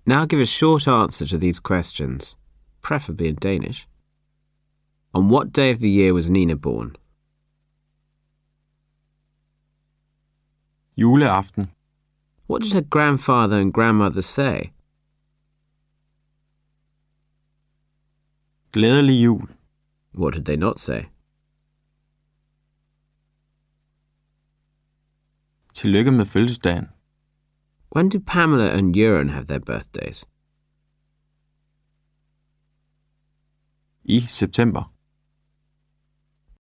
Now give a short answer to these questions, preferably in Danish. On what day of the year was Nina born? Juleaften. What did her grandfather and grandmother say? Glædelig jul. What did they not say? Tillykke med fødselsdagen. When do Pamela and Euron have their birthdays? I september.